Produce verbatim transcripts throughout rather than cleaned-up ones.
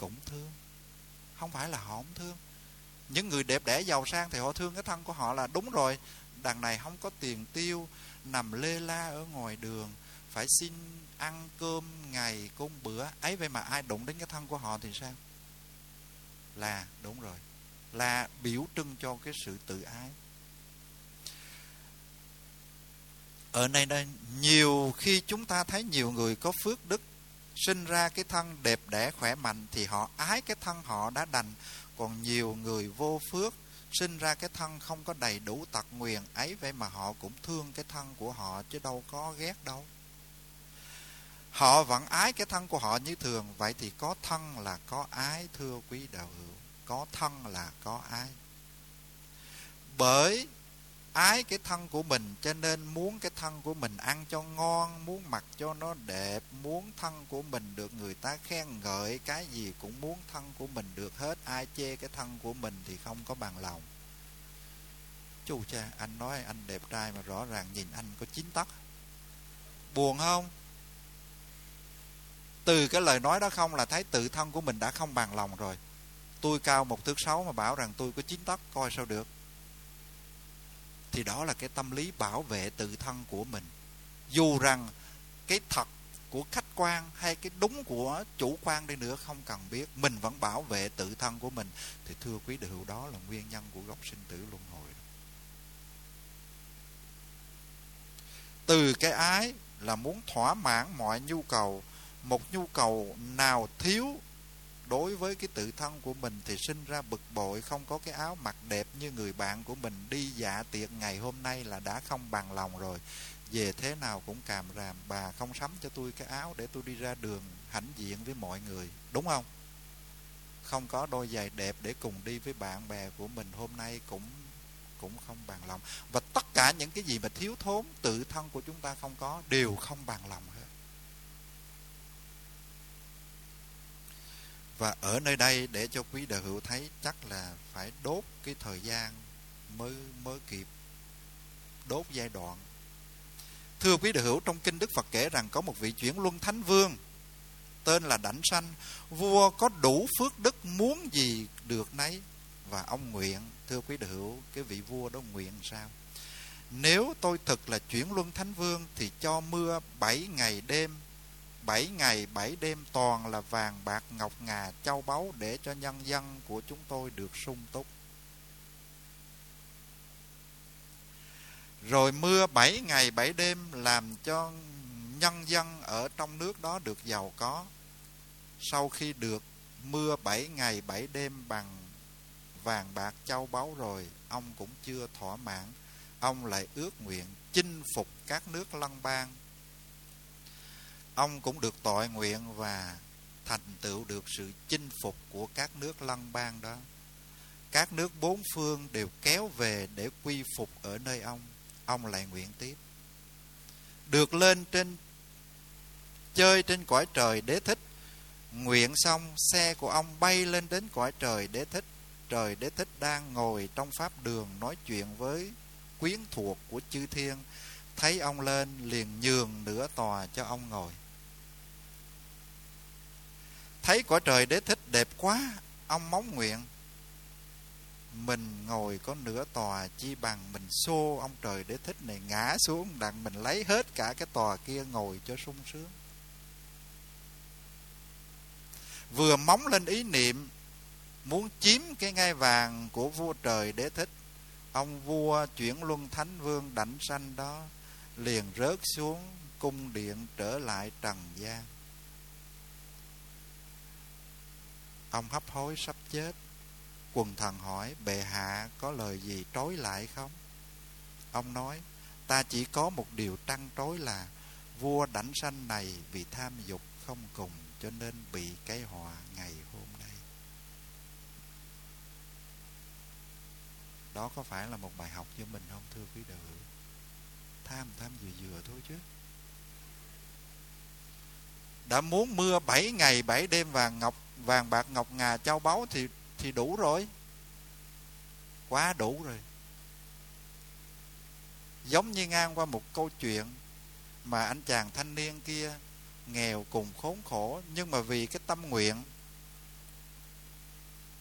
cũng thương. Không phải là họ không thương. Những người đẹp đẽ giàu sang thì họ thương cái thân của họ là đúng rồi. Đằng này không có tiền tiêu, nằm lê la ở ngoài đường, phải xin ăn cơm ngày cơm bữa ấy, vậy mà ai đụng đến cái thân của họ thì sao? Là đúng rồi, là biểu trưng cho cái sự tự ái. Ở đây đây nhiều khi chúng ta thấy nhiều người có phước đức, sinh ra cái thân đẹp đẽ khỏe mạnh thì họ ái cái thân họ đã đành. Còn nhiều người vô phước, sinh ra cái thân không có đầy đủ tật nguyền ấy, vậy mà họ cũng thương cái thân của họ chứ đâu có ghét đâu. Họ vẫn ái cái thân của họ như thường. Vậy thì có thân là có ái, thưa quý đạo hữu. Có thân là có ái. Bởi ái cái thân của mình cho nên muốn cái thân của mình ăn cho ngon, muốn mặc cho nó đẹp, muốn thân của mình được người ta khen ngợi, cái gì cũng muốn thân của mình được hết. Ai chê cái thân của mình thì không có bằng lòng. Chú cha, anh nói anh đẹp trai mà rõ ràng nhìn anh có chín tấc. Buồn không? Từ cái lời nói đó không là thấy tự thân của mình đã không bằng lòng rồi. Tôi cao một thước sáu mà bảo rằng tôi có chín tấc, coi sao được. Thì đó là cái tâm lý bảo vệ tự thân của mình. Dù rằng cái thật của khách quan hay cái đúng của chủ quan đi nữa không cần biết, mình vẫn bảo vệ tự thân của mình. Thì thưa quý đạo hữu, đó là nguyên nhân của gốc sinh tử luân hồi. Từ cái ái là muốn thỏa mãn mọi nhu cầu. Một nhu cầu nào thiếu đối với cái tự thân của mình thì sinh ra bực bội. Không có cái áo mặc đẹp như người bạn của mình đi dạ tiệc ngày hôm nay là đã không bằng lòng rồi. Về thế nào cũng càm ràm, bà không sắm cho tôi cái áo để tôi đi ra đường hãnh diện với mọi người, đúng không? Không có đôi giày đẹp để cùng đi với bạn bè của mình hôm nay cũng cũng không bằng lòng. Và tất cả những cái gì mà thiếu thốn tự thân của chúng ta không có đều không bằng lòng hết. Và ở nơi đây để cho quý đạo hữu thấy chắc là phải đốt cái thời gian mới mới kịp, đốt giai đoạn. Thưa quý đạo hữu, trong kinh Đức Phật kể rằng có một vị chuyển luân thánh vương tên là Đảnh Sanh. Vua có đủ phước đức, muốn gì được nấy. Và ông nguyện, thưa quý đạo hữu, cái vị vua đó nguyện sao? Nếu tôi thực là chuyển luân thánh vương thì cho mưa bảy ngày đêm, bảy ngày bảy đêm toàn là vàng bạc ngọc ngà châu báu, để cho nhân dân của chúng tôi được sung túc. Rồi mưa bảy ngày bảy đêm làm cho nhân dân ở trong nước đó được giàu có. Sau khi được mưa bảy ngày bảy đêm bằng vàng bạc châu báu rồi, ông cũng chưa thỏa mãn. Ông lại ước nguyện chinh phục các nước lân bang. Ông cũng được tọa nguyện và thành tựu được sự chinh phục của các nước lân bang đó. Các nước bốn phương đều kéo về để quy phục ở nơi ông. Ông lại nguyện tiếp được lên trên chơi trên cõi trời Đế Thích. Nguyện xong, xe của ông bay lên đến cõi trời Đế Thích. Trời Đế Thích đang ngồi trong pháp đường nói chuyện với quyến thuộc của chư thiên. Thấy ông lên liền nhường nửa tòa cho ông ngồi. Thấy cõi trời Đế Thích đẹp quá, ông mong nguyện mình ngồi có nửa tòa, chi bằng mình xô ông trời Đế Thích này ngã xuống, đặng mình lấy hết cả cái tòa kia ngồi cho sung sướng. Vừa móng lên ý niệm muốn chiếm cái ngai vàng của vua trời Đế Thích, ông vua chuyển luân thánh vương Đảnh Sanh đó liền rớt xuống cung điện trở lại trần gian. Ông hấp hối sắp chết. Quần thần hỏi: bệ hạ có lời gì trối lại không? Ông nói: ta chỉ có một điều trăn trối là vua Đảnh Sanh này vì tham dục không cùng cho nên bị cái họa ngày hôm nay. Đó có phải là một bài học cho mình không, thưa quý đạo hữu? Tham tham vừa vừa thôi chứ. Đã muốn mưa bảy ngày bảy đêm vàng ngọc vàng bạc ngọc ngà châu báu thì thì đủ rồi. Quá đủ rồi. Giống như ngang qua một câu chuyện mà anh chàng thanh niên kia nghèo cùng khốn khổ, nhưng mà vì cái tâm nguyện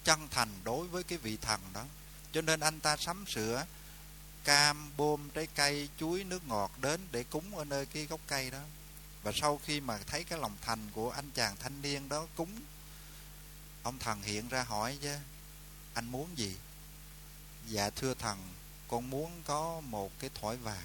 chân thành đối với cái vị thần đó. Cho nên anh ta sắm sửa cam, bôm, trái cây, chuối, nước ngọt đến để cúng ở nơi cái gốc cây đó. Và sau khi mà thấy cái lòng thành của anh chàng thanh niên đó cúng, ông thần hiện ra hỏi chứ: anh muốn gì? Dạ thưa thần, con muốn có một cái thỏi vàng.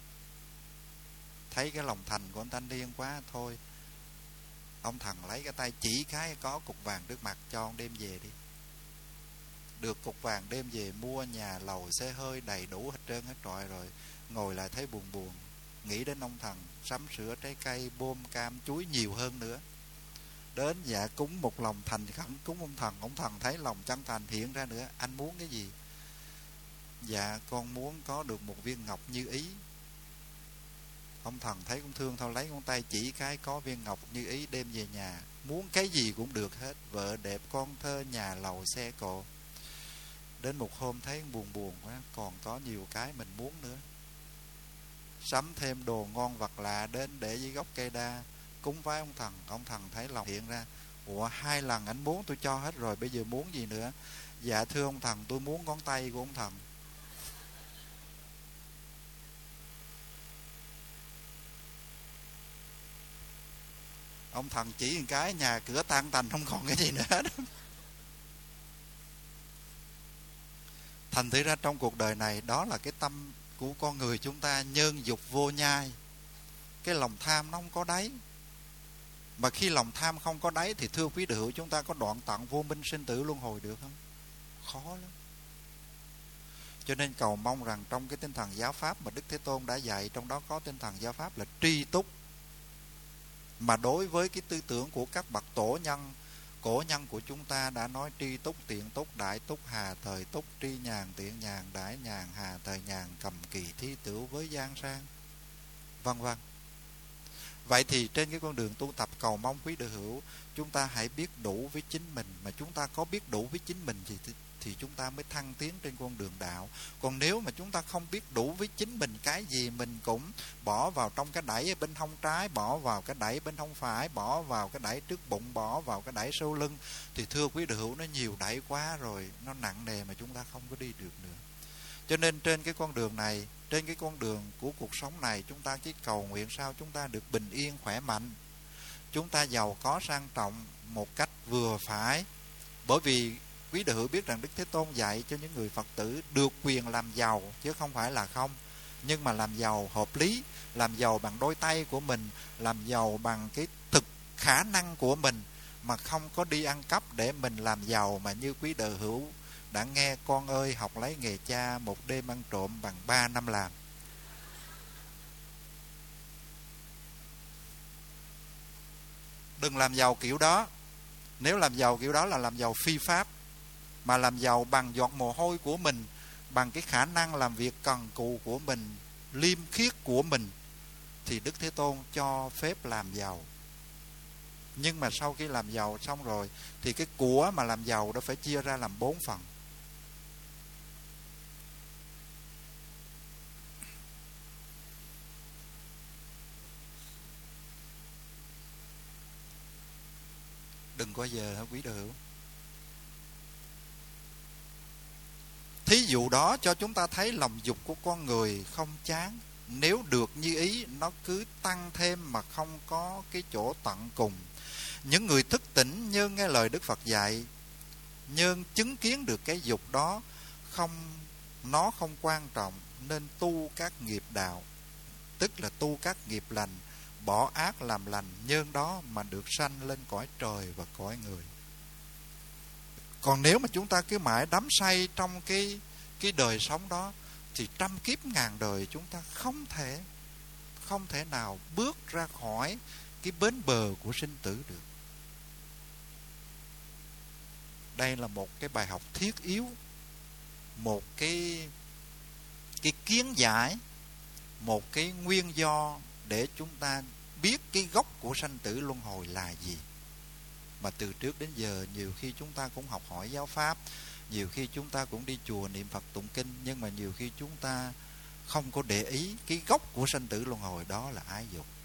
Thấy cái lòng thành của anh thanh niên quá, thôi ông thần lấy cái tay chỉ cái có cục vàng trước mặt, cho ông đem về đi. Được cục vàng đem về, mua nhà lầu xe hơi đầy đủ hết trơn hết trọi rồi, ngồi lại thấy buồn buồn, nghĩ đến ông thần, sắm sửa trái cây, bôm, cam, chuối nhiều hơn nữa. Đến dạ cúng một lòng thành khẩn cúng ông thần. Ông thần thấy lòng chân thành hiện ra nữa: anh muốn cái gì? Dạ con muốn có được một viên ngọc như ý. Ông thần thấy cũng thương, thôi lấy con tay chỉ cái có viên ngọc như ý đem về nhà. Muốn cái gì cũng được hết, vợ đẹp, con thơ, nhà lầu, xe cộ. Đến một hôm thấy buồn buồn quá, còn có nhiều cái mình muốn nữa. Sắm thêm đồ ngon vật lạ đến để dưới gốc cây đa cúng vái ông thần. Ông thần thấy lòng hiện ra: ủa, hai lần anh muốn tôi cho hết rồi, bây giờ muốn gì nữa? Dạ thưa ông thần, tôi muốn ngón tay của ông thần. Ông thần chỉ một cái, nhà cửa tan tành, không còn cái gì nữa đó. Thành thử ra trong cuộc đời này, đó là cái tâm của con người chúng ta, nhân dục vô nhai. Cái lòng tham nó không có đáy. Mà khi lòng tham không có đáy thì thưa quý vị, chúng ta có đoạn tận vô minh sinh tử luân hồi được không? Khó lắm. Cho nên cầu mong rằng trong cái tinh thần giáo pháp mà Đức Thế Tôn đã dạy, trong đó có tinh thần giáo pháp là tri túc. Mà đối với cái tư tưởng của các bậc tổ nhân, cổ nhân của chúng ta đã nói tri túc, tiện túc, đại túc, hà thời túc, tri nhàn, tiện nhàn, đại nhàn, hà thời nhàn, cầm kỳ thi tửu với giang sang, vân vân. Vậy thì trên cái con đường tu tập, cầu mong quý đạo hữu chúng ta hãy biết đủ với chính mình. Mà chúng ta có biết đủ với chính mình thì, thì chúng ta mới thăng tiến trên con đường đạo. Còn nếu mà chúng ta không biết đủ với chính mình, cái gì mình cũng bỏ vào trong cái đẩy bên hông trái, bỏ vào cái đẩy bên hông phải, bỏ vào cái đẩy trước bụng, bỏ vào cái đẩy sau lưng, thì thưa quý đạo hữu, nó nhiều đẩy quá rồi, nó nặng nề mà chúng ta không có đi được nữa. Cho nên trên cái con đường này, trên cái con đường của cuộc sống này, chúng ta chỉ cầu nguyện sao chúng ta được bình yên, khỏe mạnh, chúng ta giàu có sang trọng một cách vừa phải. Bởi vì quý đạo hữu biết rằng Đức Thế Tôn dạy cho những người Phật tử được quyền làm giàu, chứ không phải là không. Nhưng mà làm giàu hợp lý, làm giàu bằng đôi tay của mình, làm giàu bằng cái thực khả năng của mình, mà không có đi ăn cắp để mình làm giàu. Mà như quý đạo hữu đã nghe: con ơi, học lấy nghề cha, một đêm ăn trộm bằng ba năm làm. Đừng làm giàu kiểu đó. Nếu làm giàu kiểu đó là làm giàu phi pháp. Mà làm giàu bằng giọt mồ hôi của mình, bằng cái khả năng làm việc cần cù của mình, liêm khiết của mình, thì Đức Thế Tôn cho phép làm giàu. Nhưng mà sau khi làm giàu xong rồi thì cái của mà làm giàu đó phải chia ra làm bốn phần. Đừng có giờ hả quý đạo hữu. Thí dụ đó cho chúng ta thấy lòng dục của con người không chán. Nếu được như ý, nó cứ tăng thêm mà không có cái chỗ tận cùng. Những người thức tỉnh nhân nghe lời Đức Phật dạy, nhân chứng kiến được cái dục đó, không nó không quan trọng, nên tu các nghiệp đạo, tức là tu các nghiệp lành, bỏ ác làm lành, nhân đó mà được sanh lên cõi trời và cõi người. Còn nếu mà chúng ta cứ mãi đắm say trong cái, cái đời sống đó, thì trăm kiếp ngàn đời chúng ta không thể Không thể nào bước ra khỏi cái bến bờ của sinh tử được. Đây là một cái bài học thiết yếu, một cái, cái kiến giải, một cái nguyên do để chúng ta biết cái gốc của sanh tử luân hồi là gì. Mà từ trước đến giờ nhiều khi chúng ta cũng học hỏi giáo pháp, nhiều khi chúng ta cũng đi chùa niệm Phật tụng kinh, nhưng mà nhiều khi chúng ta không có để ý cái gốc của sanh tử luân hồi, đó là ái dục.